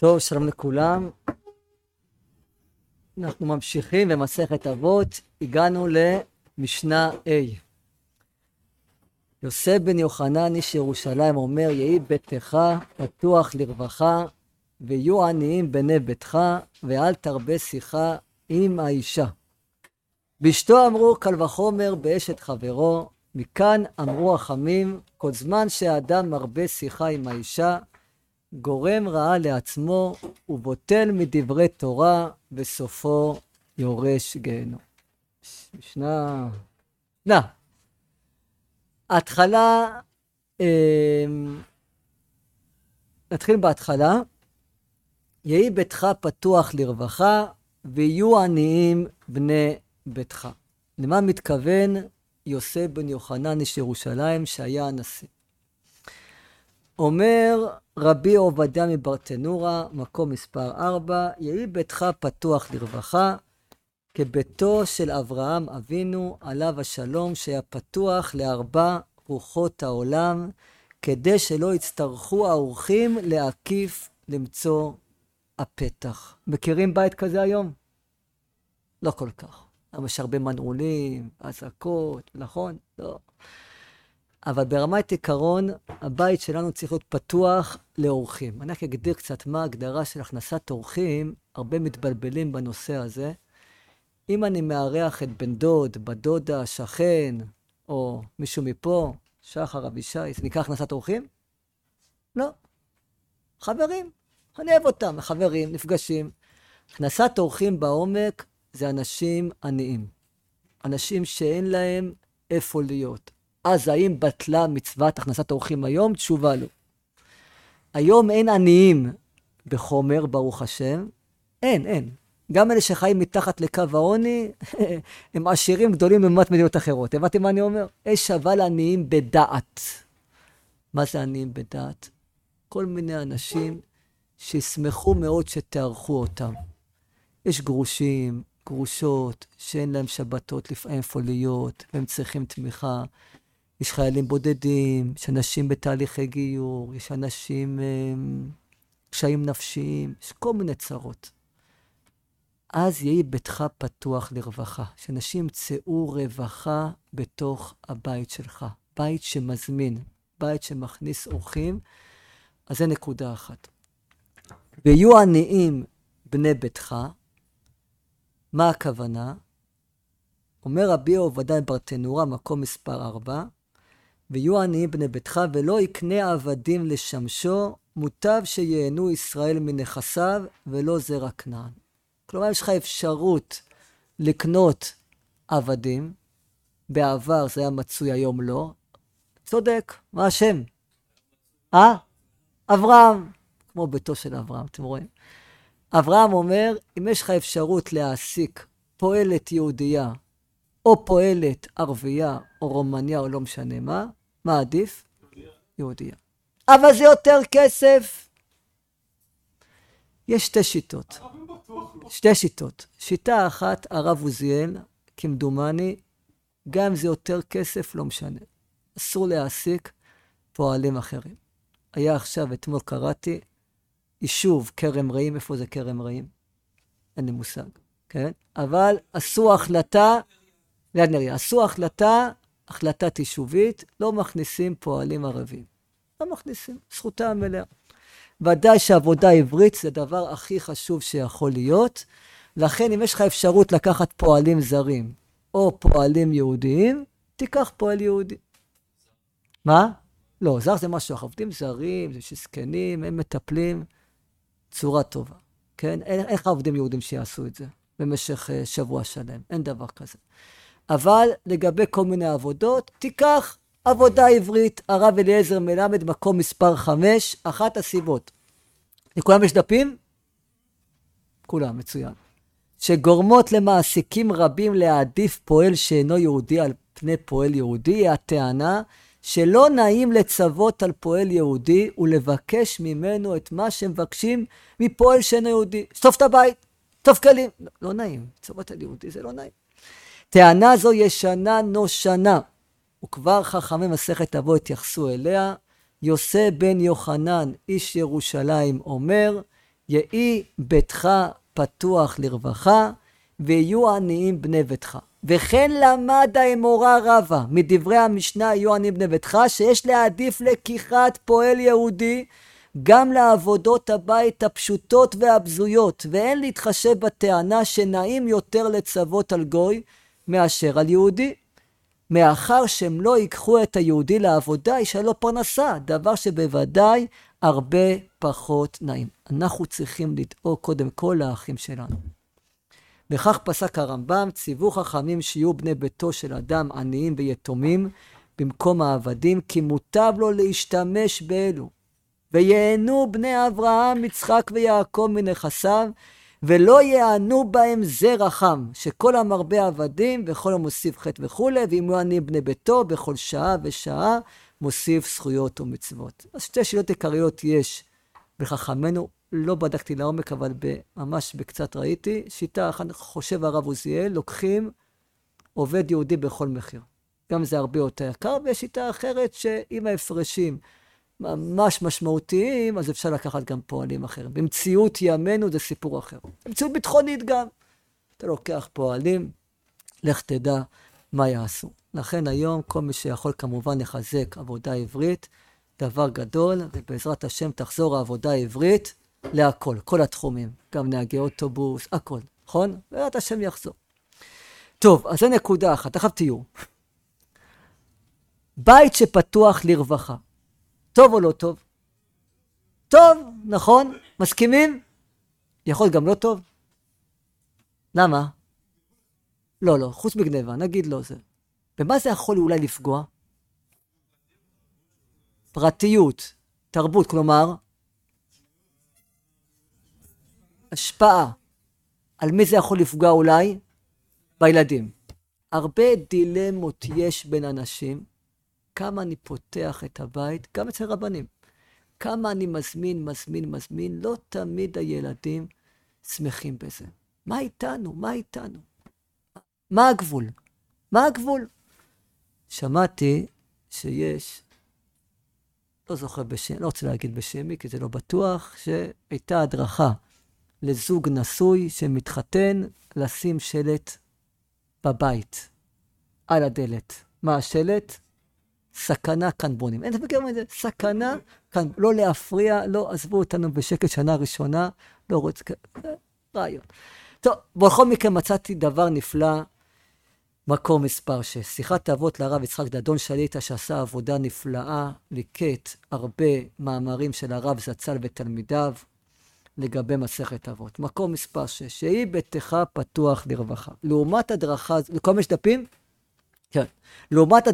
טוב, שלום לכולם. אנחנו ממשיכים במסכת אבות, הגענו למשנה A. יוסף בן יוחנן איש ירושלים אומר, יהי ביתך פתוח לרווחה, ויהיו עניים בני ביתך, ואל תרבה שיחה עם האישה. באשתו אמרו קל וחומר באשת חברו, מכאן אמרו החמים, כל זמן שהאדם מרבה שיחה עם האישה, גורם רעה לעצמו ובוטל מדברי תורה וסופו יורש גיהנום. משנה. ההתחלה, נתחיל בהתחלה. יהי ביתך פתוח לרווחה ויהיו עניים בני ביתך. למה מתכוון יוסף בן יוחנן איש ירושלים שהיה הנשיא? אומר רבי עובדיה מברטנורה, מקום מספר 4, יהי ביתך פתוח לרווחה, כביתו של אברהם אבינו עליו השלום, שהיה פתוח לארבע רוחות העולם, כדי שלא יצטרכו האורחים להקיף למצוא הפתח. מכירים בית כזה היום? לא כל כך. יש הרבה מנעולים, אזעקות, נכון? לא. אבל ברמת עיקרון, הבית שלנו צריך להיות פתוח לאורחים. אני אגדיר קצת מה ההגדרה של הכנסת אורחים, הרבה מתבלבלים בנושא הזה. אם אני מארח את בן דוד, בת דודה, שכן, או מישהו מפה, שחר, אבישי, זה נקרא הכנסת אורחים? לא. חברים, אני אוהב אותם, חברים, נפגשים. הכנסת אורחים בעומק זה אנשים עניים. אנשים שאין להם איפה להיות. אז האם בטלה מצוות הכנסת אורחים היום? תשובה לא. היום אין עניים בחומר, ברוך השם. אין. גם אלה שחיים מתחת לקו העוני, הם עשירים גדולים לעומת מדינות אחרות. הבנתם מה אני אומר? יש אבל עניים בדעת. מה זה עניים בדעת? כל מיני אנשים שישמחו מאוד שתארחו אותם. יש גרושים, גרושות, שאין להם שבתות לפעמים איפה להיות, והם צריכים תמיכה. יש חיילים בודדים, יש אנשים בתהליכי גיור, יש אנשים קשיים נפשיים, יש כל מיני צרות. אז יהי ביתך פתוח לרווחה, שאנשים ימצאו רווחה בתוך הבית שלך, בית שמזמין, בית שמכניס אורחים, אז זה נקודה אחת. ויהיו עניים בני ביתך, מה הכוונה? אומר רבי עובדיה מברטנורה, מקום מספר 4, ויהיו עניים בני ביתך, ולא יקנה עבדים לשמשו, מוטב שיהנו ישראל מנכסיו, ולא זרע כנען. כלומר, יש לך אפשרות לקנות עבדים, בעבר זה היה מצוי, היום לא. צודק, מה השם? אברהם, כמו ביתו של אברהם, אתם רואים? אברהם אומר, אם יש לך אפשרות להעסיק פועלת יהודייה, או פועלת ערבייה, או רומניה, או לא משנה מה, מה עדיף? יהודייה. אבל זה יותר כסף. יש שתי שיטות. שיטה אחת, הרב עוזיאל, כמדומני, גם אם זה יותר כסף, לא משנה. אסור להעסיק פועלים אחרים. היה עכשיו, אתמול קראתי, יישוב כרם רעים, איפה זה כרם רעים? אין לי מושג, כן? אבל עשו החלטה, ליד נריה, עשו החלטת יישובית, לא מכניסים פועלים ערבים. לא מכניסים, זכותה המלאה. ודאי שעבודה עברית זה דבר הכי חשוב שיכול להיות, לכן אם יש לך אפשרות לקחת פועלים זרים, או פועלים יהודיים, תיקח פועל יהודי. מה? לא, זר זה משהו, עובדים זרים, זה שסקנים, הם מטפלים צורה טובה, כן? אין לך עובדים יהודים שיעשו את זה במשך שבוע שלם, אין דבר כזה. אבל לגבי כל מיני עבודות, תיקח עבודה עברית, הרב אליעזר מלמד, מקום מספר 5, אחת הסיבות. לכולם יש דפים? כולם, מצוין. שגורמות למעסיקים רבים להעדיף פועל שאינו יהודי על פני פועל יהודי, היא הטענה שלא נעים לצוות על פועל יהודי ולבקש ממנו את מה שמבקשים מפועל שאינו יהודי. סוף את הבית, סוף כלים. לא נעים, לצוות על יהודי זה לא נעים. טענה זו ישנה נושנה, וכבר חכמי מסכת אבות התייחסו אליה. יוסף בן יוחנן איש ירושלים אומר, יהי ביתך פתוח לרווחה, ויהיו עניים בני ביתך. וכן למד האמורה רבה, מדברי המשנה יהיו עניים בני ביתך, שיש להעדיף לקיחת פועל יהודי, גם לעבודות הבית הפשוטות והבזויות, ואין להתחשב בטענה שנעים יותר לצוות על גוי, מאשר על יהודי. מאחר שהם לא ייקחו את היהודי לעבודה, יש לו פרנסה, דבר שבוודאי הרבה פחות נעים. אנחנו צריכים לדאוג קודם כל לאחים שלנו. וכך פסק הרמב"ם, ציוו חכמים שיהיו בני ביתו של אדם עניים ויתומים במקום העבדים, כי מוטב לו להשתמש באלו. ויהנו בני אברהם, יצחק ויעקב מנכסיו, ולא יענו בהם זרע חם, שכל המרבה עבדים וכל המוסיף חטא וכו', ואם הוא עני בני ביתו, בכל שעה ושעה מוסיף זכויות ומצוות. אז שתי שאלות עיקריות יש בחכמנו, לא בדקתי לעומק, אבל ממש בקצת ראיתי. שיטה אחת, חושב הרב עוזיאל, לוקחים עובד יהודי בכל מחיר. גם זה הרבה יותר יקר, ויש שיטה אחרת שאם ההפרשים ממש משמעותיים, אז אפשר לקחת גם פועלים אחרים. במציאות ימינו זה סיפור אחר. במציאות ביטחונית גם. אתה לוקח פועלים, לך תדע מה יעשו. לכן היום כל מי שיכול כמובן לחזק עבודה עברית, דבר גדול, ובעזרת השם תחזור העבודה העברית להכל, כל התחומים, גם נהגי אוטובוס, הכל, נכון? בעזרת השם יחזור. טוב, אז זה נקודה אחת, עכשיו תהיו. בית שפתוח לרווחה, טוב או לא טוב? טוב, נכון? מסכימים? יכול גם לא טוב? למה? לא, חוץ מגניבה, נגיד לא זה. במה זה יכול אולי לפגוע? פרטיות, תרבות, כלומר, השפעה. על מי זה יכול לפגוע אולי? בילדים. הרבה דילמות יש בין אנשים, כמה אני פותח את הבית, גם אצל רבנים. כמה אני מזמין, לא תמיד הילדים שמחים בזה. מה איתנו? מה הגבול? שמעתי שיש, לא זוכר בשם, לא רוצה להגיד בשמי, כי זה לא בטוח, שהייתה הדרכה לזוג נשוי שמתחתן לשים שלט בבית, על הדלת. מה השלט? סכנה כאן בונים. אין תפקר מה זה? סכנה כאן, לא להפריע, לא עזבו אותנו בשקט שנה ראשונה, לא רוצה, רעיון. טוב, בכל מקרה מצאתי דבר נפלא, מקום מספר 6. שיחת אבות לרב יצחק דדון שליט"א, שעשה עבודה נפלאה, ליקט הרבה מאמרים של הרב זצ"ל ותלמידיו, לגבי מסכת אבות. מקום מספר 6, יהי ביתך פתוח לרווחה. לעומת הדרכה, לכל מש דפים? כן. לעומת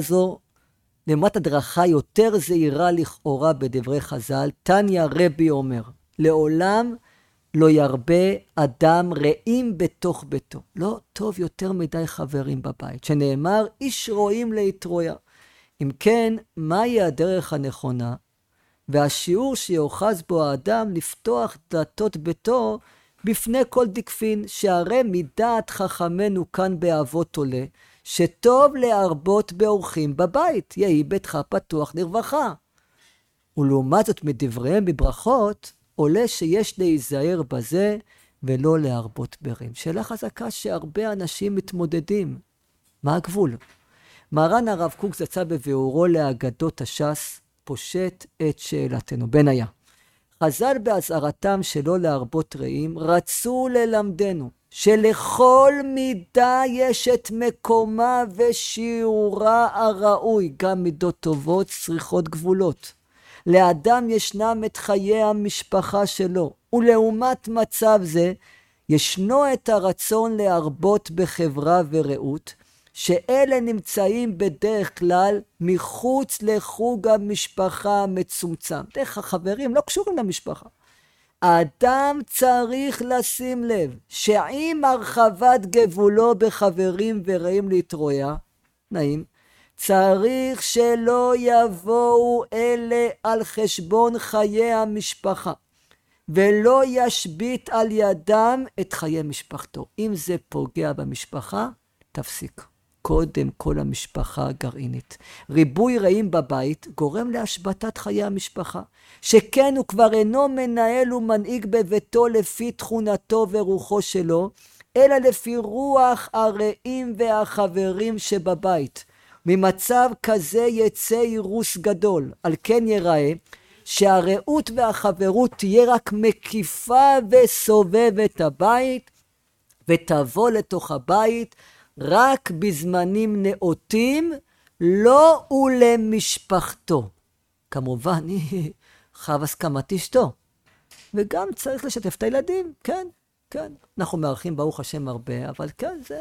הדרכה יותר זהירה לכאורה בדברי חז"ל, תניא רבי אומר, לעולם לא ירבה אדם רעים בתוך ביתו. לא טוב יותר מדי חברים בבית, שנאמר, איש רועים להתרויה. אם כן, מהי הדרך הנכונה? והשיעור שיוחז בו האדם לפתוח דלתות ביתו בפני כל דכפין, שהרי מדעת חכמנו כאן באבות עולה, שטוב להרבות באורחים בבית, יהי ביתך פתוח לרווחה. ולעומת זאת מדבריהם בברכות, עולה שיש להיזהר בזה ולא להרבות ברעים. שאלה חזקה שהרבה אנשים מתמודדים. מה הגבול? מרן הרב קוק זצ"ל בביאורו לאגדות הש"ס, פושט את שאלתנו. בניה, חז"ל בהזהרתם שלא להרבות רעים, רצו ללמדנו שלכל מידה יש את מקומה ושיעורה הראוי, גם מידות טובות צריכות גבולות. לאדם ישנם את חיי המשפחה שלו, ולעומת מצב זה, ישנו את הרצון להרבות בחברה ורעות, שאלה נמצאים בדרך כלל מחוץ לחוג המשפחה המצומצם. דרך החברים לא קשורים למשפחה. האדם צריך לשים לב שעם הרחבת גבולו בחברים ורעים להתרויה, נעים, צריך שלא יבואו אלה על חשבון חיי המשפחה, ולא ישבית על ידם את חיי משפחתו. אם זה פוגע במשפחה, תפסיק. קודם כל המשפחה הגרעינית. ריבוי רעים בבית גורם להשבתת חיי המשפחה, שכן הוא כבר אינו מנהל ומנהיג בביתו לפי תכונתו ורוחו שלו, אלא לפי רוח הרעים והחברים שבבית. ממצב כזה יצא אירוס גדול, על כן יראה שהרעות והחברות תהיה רק מקיפה וסובבת הבית, ותבוא לתוך הבית רק בזמנים נאותים, לא ולמשפחתו. כמובן, היא חייב הסכמת אשתו. וגם צריך לשתף את הילדים, כן, כן. אנחנו מארחים ברוך השם הרבה, אבל כן, זה...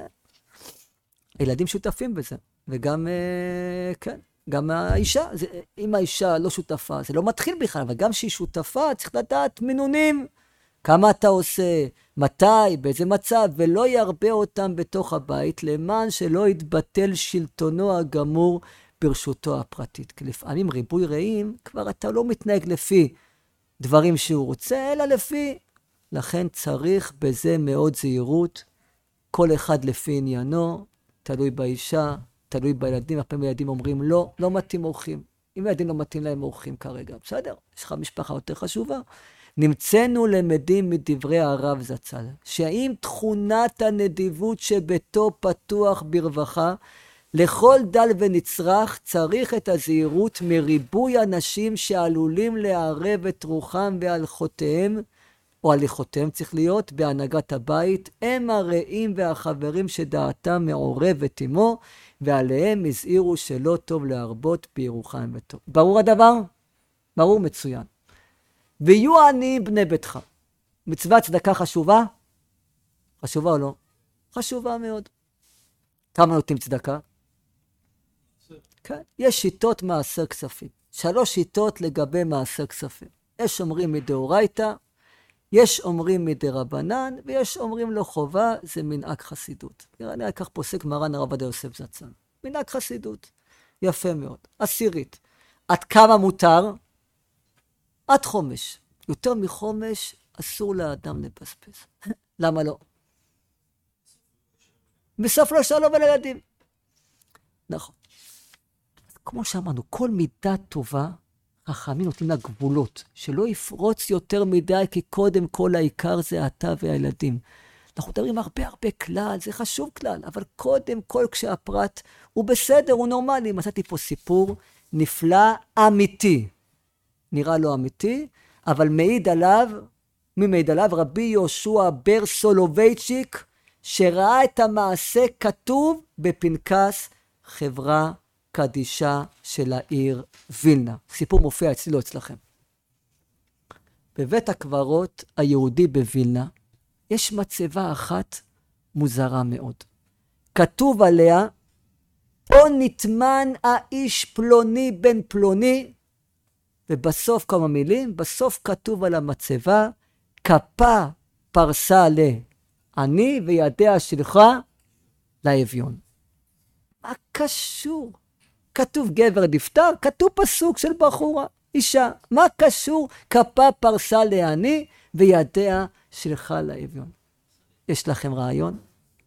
הילדים שותפים בזה. וגם, כן, גם האישה. אם האישה לא שותפה, זה לא מתחיל בכלל, אבל גם שהיא שותפה, צריך לדעת מינונים. כמה אתה עושה, מתי, באיזה מצב, ולא ירבה אותם בתוך הבית, למען שלא יתבטל שלטונו הגמור ברשותו הפרטית. כי לפעמים ריבוי רעים, כבר אתה לא מתנהג לפי דברים שהוא רוצה, אלא לפי. לכן צריך בזה מאוד זהירות, כל אחד לפי עניינו, תלוי באישה, תלוי בילדים. הפעמים ילדים אומרים, לא, לא מתאים אורחים. אם ילדים לא מתאים להם אורחים כרגע, בסדר, יש לך משפחה יותר חשובה. נמצאנו למדים מדברי הרב זצ"ל, שהאם תכונת הנדיבות שביתו פתוח ברווחה, לכל דל ונצרך צריך את הזהירות מריבוי אנשים שעלולים לערב את רוחם והלכותיהם, או הליכותיהם צריך להיות, בהנהגת הבית, הם הרעים והחברים שדעתם מעורבת עמו, ועליהם הזהירו שלא טוב להרבות בירוחם וטוב. ברור הדבר? ברור, מצוין. ויהיו עניים בני ביתך. מצוות צדקה חשובה? חשובה או לא? חשובה מאוד. כמה נותנים צדקה? כן. יש שיטות מעשר כספים. 3 שיטות לגבי מעשר כספים. יש אומרים מדאורייתא, יש אומרים מדרבנן, ויש אומרים לו חובה, זה מנהג חסידות. נראה כך פוסק מרן הרב עובדיה יוסף זצ"ל. מנהג חסידות. יפה מאוד. 10. עד כמה מותר? עד חומש. יותר מחומש אסור לאדם לבזבז. למה לא? בסוף לא שלום ולילדים. נכון. כמו שאמרנו, כל מידה טובה, חכמים נותנים לה גבולות, שלא יפרוץ יותר מדי, כי קודם כל העיקר זה אתה והילדים. אנחנו מדברים הרבה כלל, זה חשוב כלל, אבל קודם כל כשהפרט הוא בסדר, הוא נורמלי. מצאתי פה סיפור נפלא, אמיתי. נראה לו אמיתי, אבל מעיד עליו, מי מעיד עליו? רבי יהושע בר סולובייצ'יק, שראה את המעשה כתוב בפנקס חברה קדישה של העיר וילנה. סיפור מופיע אצלי לא אצלכם. בבית הקברות היהודי בווילנה, יש מצבה אחת מוזרה מאוד. כתוב עליה, או נטמן האיש פלוני בן פלוני, ובסוף כמה מילים, בסוף כתוב על המצבה, כפה פרסה לעני וידיה שלך לאביון. מה קשור? כתוב גבר נפטר, כתוב פסוק של בחורה, אישה. מה קשור? כפה פרסה לעני וידיה שלך לאביון. יש לכם רעיון?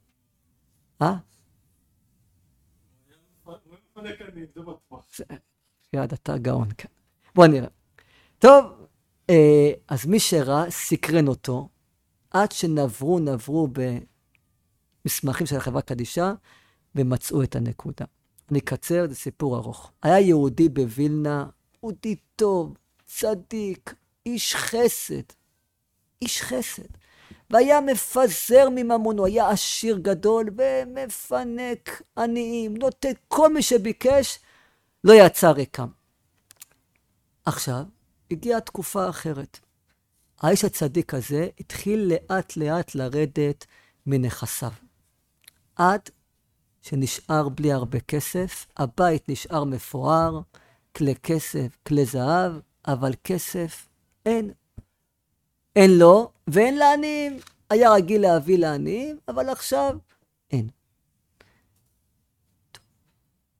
יד, אתה גאון כאן. בוא נראה. טוב, אז מי שראה סקרן אותו, עד שנברו במסמכים של החברה קדישה, ומצאו את הנקודה. אני אקצר, זה סיפור ארוך. היה יהודי בווילנה, יהודי טוב, צדיק, איש חסד. איש חסד. והיה מפזר מממונו, היה עשיר גדול, ומפנק עניים, נותן כל מי שביקש, לא יצא ריקם. עכשיו, הגיעה תקופה אחרת. האיש הצדיק הזה התחיל לאט לאט לרדת מנכסיו. עד שנשאר בלי הרבה כסף, הבית נשאר מפואר, כלי כסף, כלי זהב, אבל כסף אין. אין לו ואין לעניים. היה רגיל להביא לעניים, אבל עכשיו אין.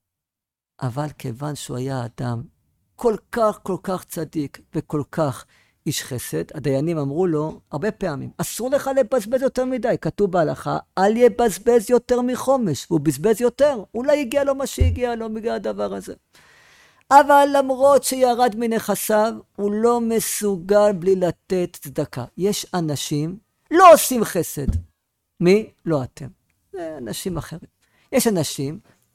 אבל כיוון שהוא היה אדם כל כך צדיק וכל כך איש חסד, הדיינים אמרו לו הרבה פעמים, אסור לך לבזבז יותר מדי, כתוב בהלכה, אל יבזבז יותר מחומש, והוא בזבז יותר, אולי הגיע לו מה שהגיע לו בגלל הדבר הזה. אבל למרות שירד מנכסיו, הוא לא מסוגל בלי לתת צדקה. יש אנשים לא עושים חסד. מי? לא אתם. זה אנשים אחרים. יש אנשים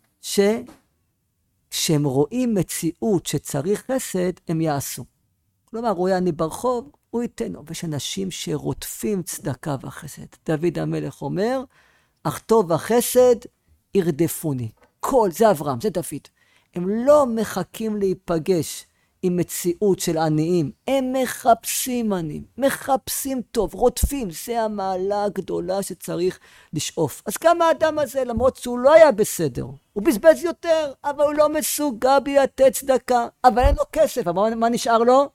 שכשהם רואים מציאות שצריך חסד, הם יעשו. כלומר, רואה אני ברחוב, הוא ייתן לו. ויש אנשים שרודפים צדקה וחסד. דוד המלך אומר, אך טוב וחסד ירדפוני. זה אברהם, זה דוד. הם לא מחכים להיפגש עם מציאות של עניים. הם מחפשים עניים, מחפשים טוב, רודפים. זה המעלה הגדולה שצריך לשאוף. אז גם האדם הזה, למרות שהוא לא היה בסדר, הוא בזבז יותר, אבל הוא לא מסוגל לתת צדקה. אבל אין לו כסף, אבל מה נשאר לו?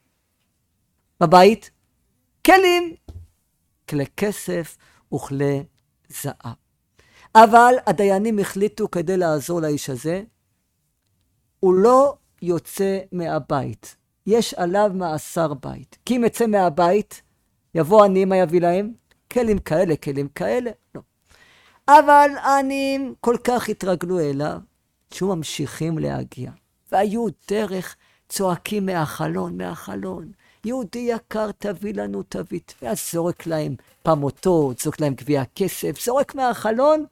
בבית? כלים. כלי כסף וכלי זהב. אבל הדיינים החליטו כדי לעזור לאיש הזה, הוא לא יוצא מהבית. יש עליו מאסר בית. כי אם יצא מהבית, יבוא עניים, מה יביא להם? כלים כאלה, כלים כאלה. לא. אבל העניים כל כך התרגלו אליו, שהוא ממשיכים להגיע. והיו דרך צועקים מהחלון, מהחלון. יהודי יקר, תביא לנו תווית. ואז זורק להם פמותות, זורק להם גביע כסף, זורק מהחלון.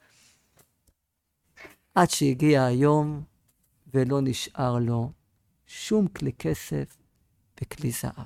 עד שהגיע היום, ולא נשאר לו שום כלי כסף וכלי זהב.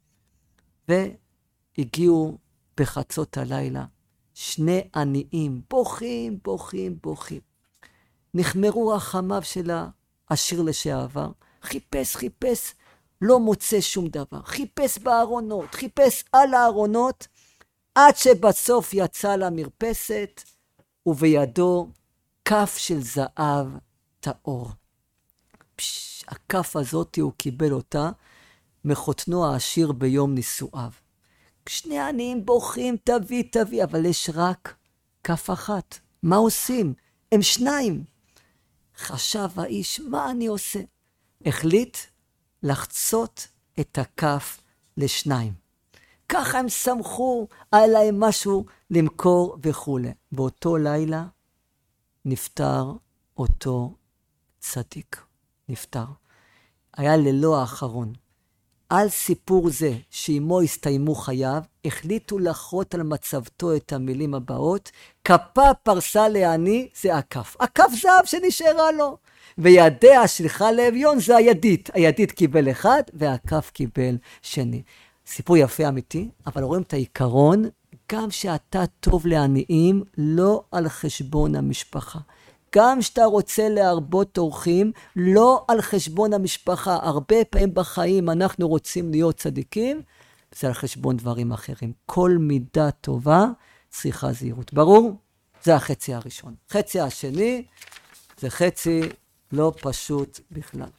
והגיעו בחצות הלילה שני עניים, בוכים, בוכים, בוכים. נחמרו רחמיו של העשיר לשעבר, חיפש, לא מוצא שום דבר. חיפש בארונות, חיפש על הארונות, עד שבסוף יצא למרפסת, ובידו כף של זהב טהור. הכף הזאת הוא קיבל אותה מחותנו העשיר ביום נישואיו. שני העניים בוכים, תביא, אבל יש רק כף אחת. מה עושים? הם שניים. חשב האיש, מה אני עושה? החליט לחצות את הכף לשניים. ככה הם שמחו, היה להם משהו למכור וכו'. באותו לילה נפטר אותו צדיק. נפטר. היה ללא האחרון. על סיפור זה שעמו הסתיימו חייו, החליטו לחרות על מצבתו את המילים הבאות, כפה פרסה לעני זה הכף. הכף זהב שנשארה לו. וידיה שלחה לאביון זה הידית. הידית קיבל אחד והכף קיבל שני. סיפור יפה אמיתי, אבל רואים את העיקרון, גם שאתה טוב לעניים, לא על חשבון המשפחה. גם שאתה רוצה להרבות אורחים, לא על חשבון המשפחה. הרבה פעמים בחיים אנחנו רוצים להיות צדיקים, זה על חשבון דברים אחרים. כל מידה טובה צריכה זהירות. ברור? זה החצי הראשון. חצי השני זה חצי לא פשוט בכלל.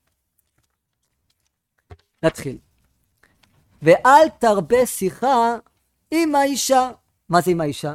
נתחיל. ואל תרבה שיחה עם האישה. מה זה עם האישה?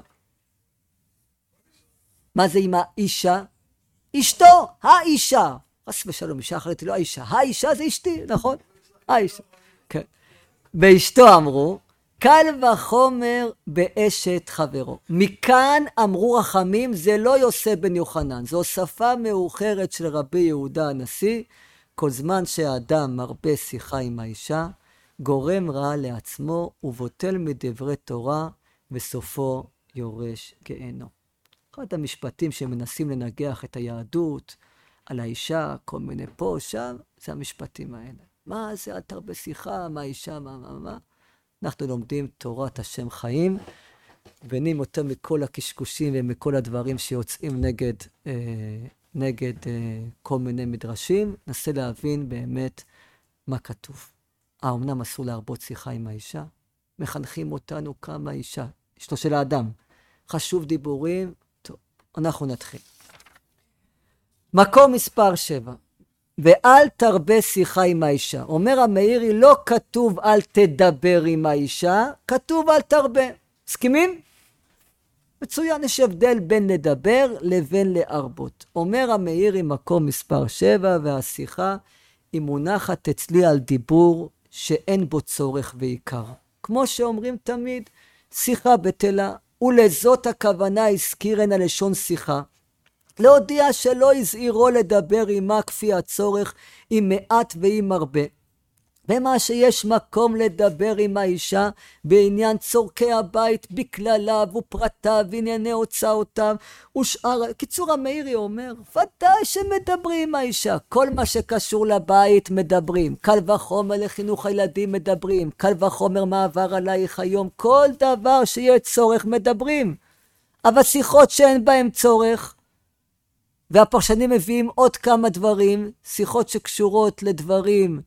מה זה עם האישה? אשתו, האישה. חס ושלום, אישה אחרת לא האישה. האישה זה אשתי, נכון? האישה. כן. באשתו אמרו, קל וחומר באשת חברו. מכאן אמרו רחמים, זה לא יוסף בן יוחנן. זו הוספה מאוחרת של רבי יהודה הנשיא. כל זמן שהאדם מרבה שיחה עם האישה, גורם רע לעצמו ובוטל מדברי תורה, וסופו יורש גיהנום. אחד המשפטים שמנסים לנגח את היהדות על האישה, כל מיני פה, שם, זה המשפטים האלה. מה זה, אל תרבה שיחה, מה האישה, מה? אנחנו לומדים תורת השם חיים, ונעים יותר מכל הקשקושים ומכל הדברים שיוצאים נגד כל מיני מדרשים, נסה להבין באמת מה כתוב. האמנם אסור להרבות שיחה עם האישה? מחנכים אותנו כמה אישה, אשתו של האדם. חשוב דיבורים, טוב, אנחנו נתחיל. מקום מספר 7. ואל תרבה שיחה עם האישה. אומר המאירי, לא כתוב אל תדבר עם האישה, כתוב אל תרבה. מסכימים? מצוין, יש הבדל בין לדבר לבין להרבות. אומר המאירי, מקום מספר 7, והשיחה היא מונחת אצלי על דיבור שאין בו צורך ועיקר. כמו שאומרים תמיד, שיחה בטלה, ולזאת הכוונה הזכירן הלשון שיחה. להודיע שלא הזהירו לדבר עמה כפי הצורך, עם מעט ועם הרבה. ומה שיש מקום לדבר עם האישה בעניין צורכי הבית בכלליו ופרטיו וענייני הוצאותיו ושאר. קיצור המאירי אומר, ודאי שמדברים עם האישה, כל מה שקשור לבית מדברים, קל וחומר לחינוך הילדים מדברים, קל וחומר מעבר עלייך היום, כל דבר שיהיה צורך מדברים. אבל שיחות שאין בהם צורך, והפרשנים מביאים עוד כמה דברים, שיחות שקשורות לדברים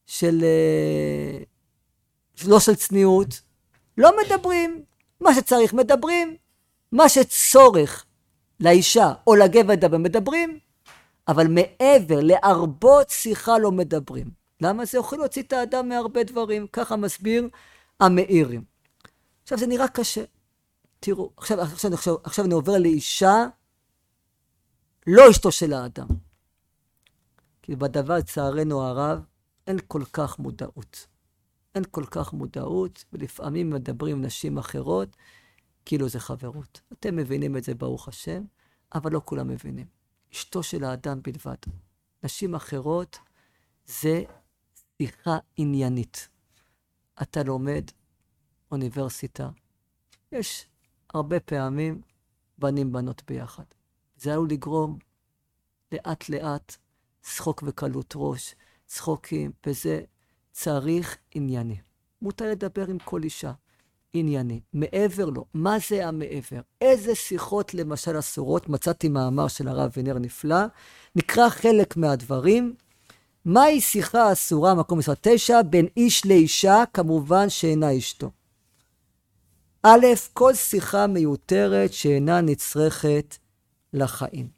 לא של צניעות, לא מדברים. מה שצריך מדברים, מה שצורך לאישה או לגבר לדבר מדברים, אבל מעבר להרבות שיחה לא מדברים. למה? זה יכול להוציא את האדם מהרבה דברים, ככה מסביר המאירי. עכשיו זה נראה קשה. תראו, עכשיו אני עובר לאישה, לא אשתו של האדם. כי בדבר צערנו הרב, אין כל כך מודעות. אין כל כך מודעות, ולפעמים מדברים עם נשים אחרות, כאילו זה חברות. אתם מבינים את זה ברוך השם, אבל לא כולם מבינים. אשתו של האדם בלבד. נשים אחרות זה שיחה עניינית. אתה לומד אוניברסיטה, יש הרבה פעמים בנים בנות ביחד. זה עלול לגרום לאט לאט צחוק וקלות ראש, צחוקים, וזה צריך ענייני. מותר לדבר עם כל אישה, ענייני. מעבר לו, מה זה המעבר? איזה שיחות למשל אסורות? מצאתי מאמר של הרב וינר נפלא, נקרא חלק מהדברים. מהי שיחה אסורה, מקום מספר 9, בין איש לאישה, כמובן שאינה אשתו. א', כל שיחה מיותרת שאינה נצרכת לחיים.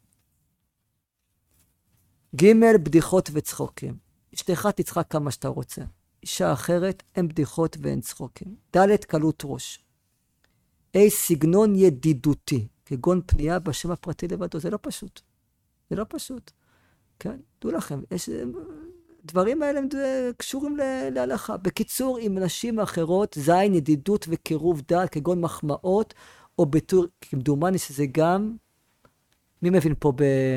ג', בדיחות וצחוקים. אשתך תצחק כמה שאתה רוצה. אישה אחרת, אין בדיחות ואין צחוקים. ד', קלות ראש. סגנון ידידותי, כגון פנייה בשם הפרטי לבדו. זה לא פשוט. זה לא פשוט. כן? דעו לכם, דברים האלה הם קשורים להלכה. בקיצור, עם נשים אחרות, זין, ידידות וקירוב דעת, כגון מחמאות, או ביטוי, כמדומני שזה גם, מי מבין פה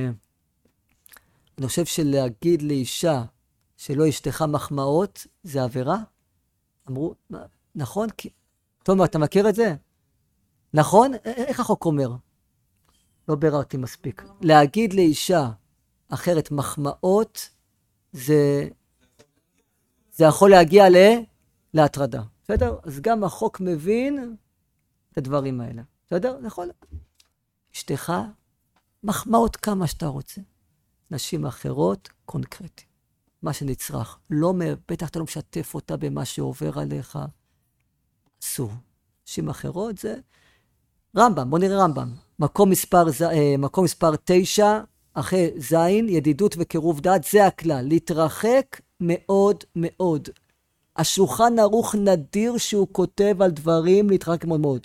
אני חושב שלהגיד לאישה שלא אשתך מחמאות, זה עבירה? אמרו, נכון? תומר, אתה מכיר את זה? נכון? איך החוק אומר? לא ביררתי מספיק. להגיד לאישה אחרת מחמאות, זה יכול להגיע להטרדה. בסדר? אז גם החוק מבין את הדברים האלה. בסדר? נכון? אשתך מחמאות כמה שאתה רוצה. נשים אחרות, קונקרטי. מה שנצרך. בטח אתה לא משתף אותה במה שעובר עליך. אסור. נשים אחרות זה רמב"ם. בוא נראה רמב"ם. מקום מספר 9, אחרי זין, ידידות וקירוב דעת, זה הכלל. להתרחק מאוד מאוד. השולחן ערוך נדיר שהוא כותב על דברים, להתרחק מאוד מאוד.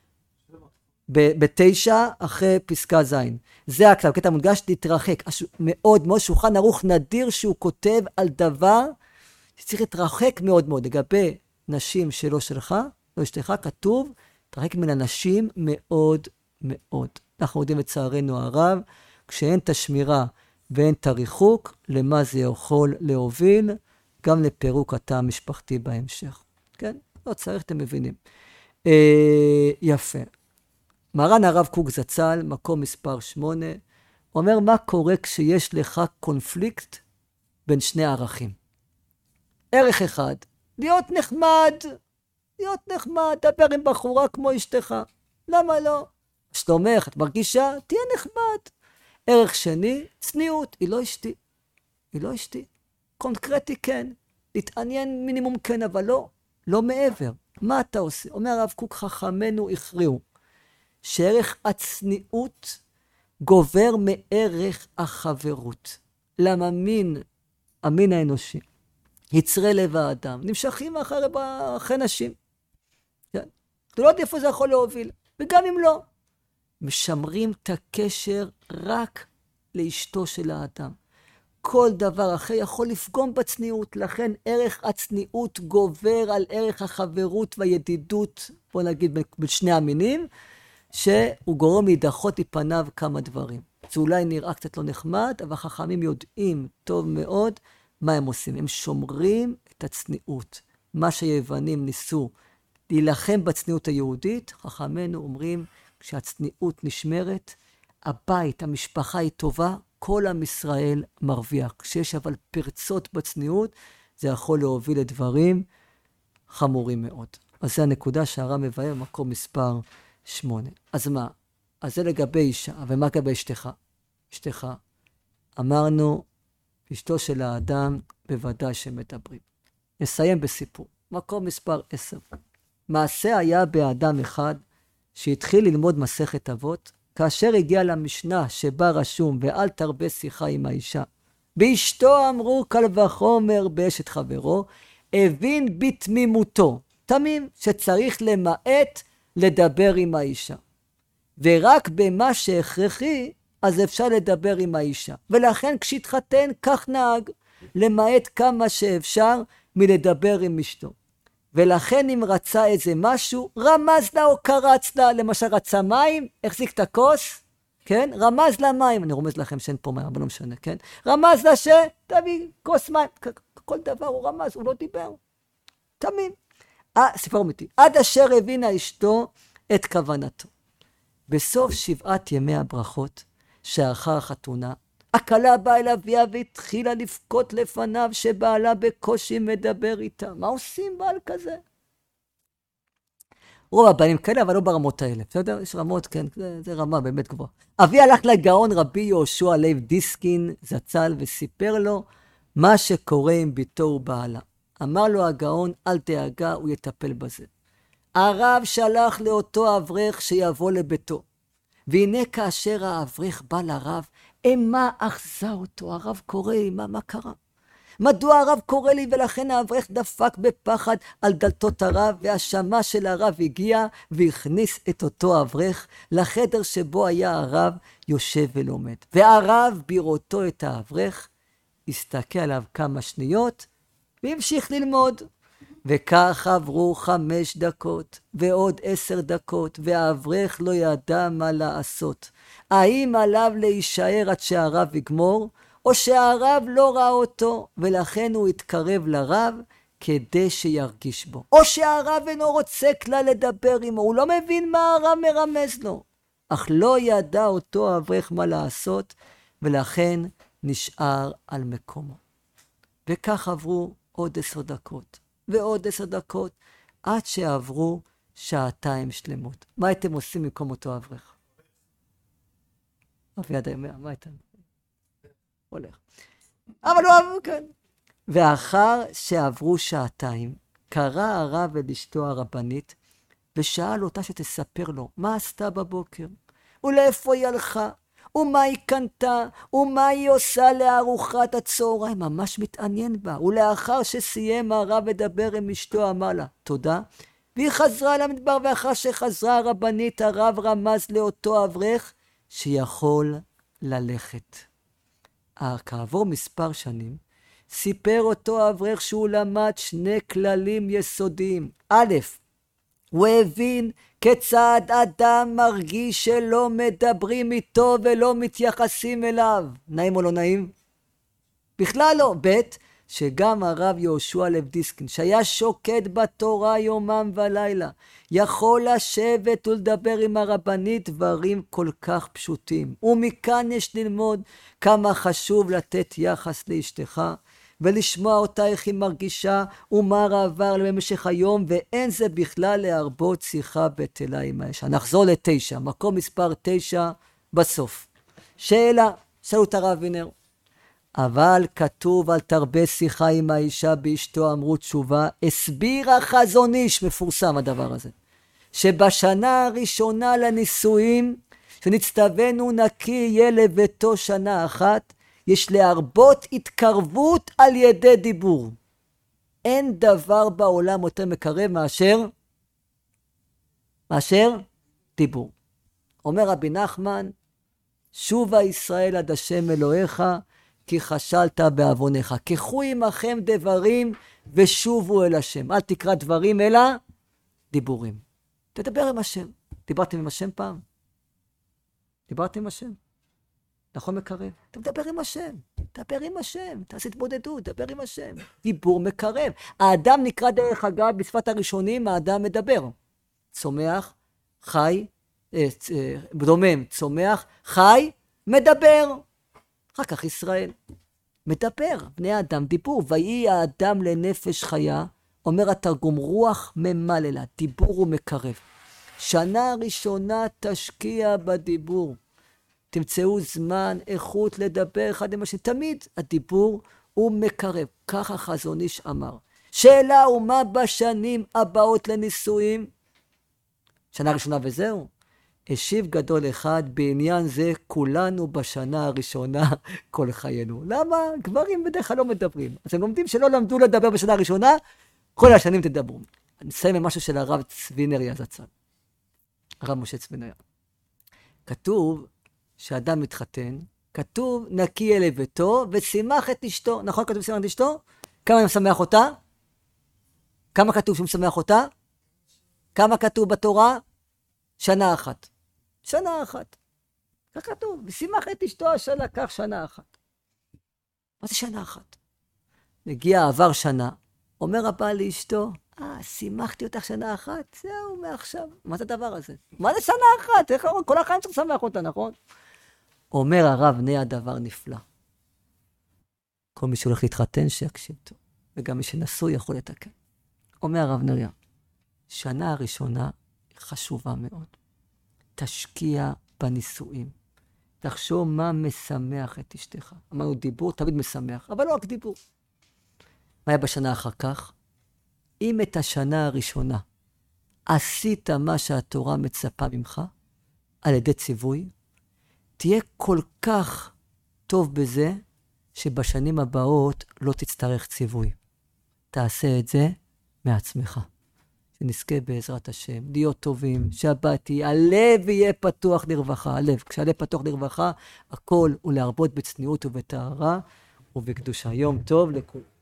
ב9 אחרי פסקה זין. זה הכלל, קטע מודגש, להתרחק. מאוד מאוד, שולחן ערוך נדיר שהוא כותב על דבר שצריך להתרחק מאוד מאוד. לגבי נשים שלא שלך, לא אשתך, כתוב, להתרחק מן הנשים מאוד מאוד. אנחנו יודעים לצערנו הרב, כשאין את השמירה ואין את הריחוק, למה זה יכול להוביל? גם לפירוק התא המשפחתי בהמשך. כן? לא צריך, אתם מבינים. יפה. מרן הרב קוק זצ"ל, מקום מספר 8, אומר מה קורה כשיש לך קונפליקט בין שני ערכים. ערך אחד, להיות נחמד, דבר עם בחורה כמו אשתך. למה לא? שלומך, את מרגישה, תהיה נחמד. ערך שני, צניעות, היא לא אשתי. קונקרטי כן, להתעניין מינימום כן, אבל לא מעבר. מה אתה עושה? אומר הרב קוק, חכמנו הכריעו, שערך הצניעות גובר מערך החברות. למה המין האנושי, יצרי לב האדם, נמשכים אחרי נשים. כן? אתה לא יודע איפה זה יכול להוביל, וגם אם לא, משמרים את הקשר רק לאשתו של האדם. כל דבר אחר יכול לפגום בצניעות, לכן ערך הצניעות גובר על ערך החברות והידידות, בוא נגיד בין שני המינים, שהוא גורם להידחות מפניו כמה דברים. זה אולי נראה קצת לא נחמד, אבל החכמים יודעים טוב מאוד מה הם עושים. הם שומרים את הצניעות. מה שיוונים ניסו להילחם בצניעות היהודית, חכמינו אומרים, כשהצניעות נשמרת, הבית, המשפחה היא טובה, כל עם ישראל מרוויח. כשיש אבל פרצות בצניעות, זה יכול להוביל לדברים חמורים מאוד. אז זה הנקודה שהר"ם מבאר במקום מספר 8. אז מה? אז זה לגבי אישה, ומה לגבי אשתך? אשתך, אמרנו, אשתו של האדם בוודאי שמדברים. נסיים בסיפור. מקום מספר 10. מעשה היה באדם אחד שהתחיל ללמוד מסכת אבות, כאשר הגיע למשנה שבה רשום ואל תרבה שיחה עם האישה. באשתו אמרו קל וחומר באשת חברו, הבין בתמימותו, תמים שצריך למעט לדבר עם האישה. ורק במה שהכרחי, אז אפשר לדבר עם האישה. ולכן כשהתחתן כך נהג, למעט כמה שאפשר מלדבר עם אשתו. ולכן אם רצה איזה משהו, רמז לה או קרץ לה, למשל רצה מים, החזיק את הכוס, כן? רמז לה מים, אני רומז לכם שאין פה מים, אבל לא משנה, כן? רמז לה תביא כוס מים, כל דבר הוא רמז, הוא לא דיבר. תמים. סיפור אמיתי. עד אשר הבינה אשתו את כוונתו. בסוף 7 ימי הברכות, שאחר החתונה, הכלה באה אל אביה והתחילה לבכות לפניו שבעלה בקושי מדבר איתה. מה עושים בעל כזה? רוב הבנים כאלה, אבל לא ברמות האלה. בסדר? יש רמות, כן, זה רמה באמת גבוהה. אבי הלך לגאון רבי יהושע לייב דיסקין זצ"ל וסיפר לו מה שקורה עם ביתו ובעלה. אמר לו הגאון, אל דאגה, הוא יטפל בזה. הרב שלח לאותו אברך שיבוא לביתו. והנה כאשר האברך בא לרב, מה אחזה אותו? הרב קורא לי, מה קרה? מדוע הרב קורא לי? ולכן האברך דפק בפחד על דלתות הרב, והשמה של הרב הגיע והכניס את אותו אברך לחדר שבו היה הרב יושב ולומד. והרב בראותו את האברך, הסתכל עליו כמה שניות, והמשיך ללמוד. וכך עברו 5 דקות, ועוד 10 דקות, והאברך לא ידע מה לעשות. האם עליו להישאר עד שהרב יגמור, או שהרב לא ראה אותו, ולכן הוא התקרב לרב כדי שירגיש בו. או שהרב אינו רוצה כלל לדבר עמו, הוא לא מבין מה הרב מרמז לו. אך לא ידע אותו האברך מה לעשות, ולכן נשאר על מקומו. וכך עברו עוד 10 דקות. ועוד 10 דקות, עד שעברו 2 שלמות. מה הייתם עושים במקום אותו אברך? אביעד אומר, מה הייתם? הולך. אבל הוא עברו כאן. ואחר שעברו 2, קרא הרב אל אשתו הרבנית, ושאל אותה שתספר לו, מה עשתה בבוקר? ולאיפה היא הלכה? ומה היא קנתה? ומה היא עושה לארוחת הצהריים? ממש מתעניין בה. ולאחר שסיים הרב לדבר עם אשתו, אמר לה, תודה. והיא חזרה למדבר, ואחר שחזרה הרבנית, הרב רמז לאותו אברך שיכול ללכת. כעבור מספר שנים, סיפר אותו אברך שהוא למד 2 כללים יסודיים. א', הוא הבין כיצד אדם מרגיש שלא מדברים איתו ולא מתייחסים אליו. נעים או לא נעים? בכלל לא. ב', שגם הרב יהושע לייב דיסקין, שהיה שוקד בתורה יומם ולילה, יכול לשבת ולדבר עם הרבנית דברים כל כך פשוטים. ומכאן יש ללמוד כמה חשוב לתת יחס לאשתך, ולשמוע אותה איך היא מרגישה, ומה עבר במשך היום, ואין זה בכלל להרבות שיחה בטלה עם האישה. נחזור ל9, מקום מספר 9 בסוף. שאלה, שאלו את הרב וינר. אבל כתוב על תרבה שיחה עם האישה באשתו אמרו תשובה, הסביר החזון איש, מפורסם הדבר הזה, שבשנה הראשונה לנישואים, שנצטווינו נקי יהיה לביתו שנה אחת, יש להרבות התקרבות על ידי דיבור. אין דבר בעולם יותר מקרב מאשר דיבור. אומר רבי נחמן, שובה ישראל עד השם אלוהיך, כי חשלת בעוונך. קחו עמכם דברים ושובו אל השם. אל תקרא דברים אלא דיבורים. תדבר עם השם. דיברתם עם השם פעם? דיברתם עם השם? נכון מקרב? אתה מדבר עם השם. דבר עם השם. תעשה התבודדות, דבר עם השם. דיבור מקרב. האדם נקרא דרך אגב, בשפת הראשונים, האדם מדבר. צומח, חי, דומם, צומח, חי, מדבר. אחר כך ישראל. מדבר, בני האדם דיבור. ויהי האדם לנפש חיה, אומר התרגום, רוח ממללה, דיבור ומקרב. שנה ראשונה תשקיע בדיבור. תמצאו זמן, איכות לדבר אחד עם השני. תמיד הדיבור הוא מקרב. ככה חזון איש אמר. שאלה ומה בשנים הבאות לנישואים? שנה ראשונה וזהו. השיב גדול אחד, בעניין זה כולנו בשנה הראשונה כל חיינו. למה? גברים בדרך כלל לא מדברים. אז הם לומדים שלא למדו לדבר בשנה הראשונה, כל השנים תדברו. אני אסיים עם משהו של הרב צבינרי הזצ"ל. הרב משה צבינרי. כתוב שאדם מתחתן, כתוב נקי אל ביתו ושימח את אשתו. נכון כתוב שימח את אשתו? כמה הוא משמח אותה? כמה כתוב שהוא משמח אותה? כמה כתוב בתורה? שנה אחת. שנה אחת. כך כתוב, ושימח את אשתו אשר לקח שנה אחת. מה זה שנה אחת? מגיע עבר שנה, אומר הבעל לאשתו, שימחתי אותך שנה אחת, זהו מעכשיו. מה זה הדבר הזה? מה זה שנה אחת? כל החיים צריך לשמח אותה, נכון? אומר הרב, הנה הדבר נפלא. כל מי שהולך להתחתן שיקשיב טוב, וגם מי שנשוי יכול לתקן. אומר הרב נריה, שנה הראשונה חשובה מאוד. תשקיע בנישואים. תחשוב מה משמח את אשתך. אמרנו דיבור תמיד משמח, אבל לא רק דיבור. מה היה בשנה אחר כך? אם את השנה הראשונה עשית מה שהתורה מצפה ממך, על ידי ציווי, תהיה כל כך טוב בזה, שבשנים הבאות לא תצטרך ציווי. תעשה את זה מעצמך. שנזכה בעזרת השם, להיות טובים, שהבת יהיה, הלב יהיה פתוח לרווחה, הלב. כשהלב פתוח לרווחה, הכל הוא להרבות בצניעות ובטהרה ובקדושה. יום טוב לכולם.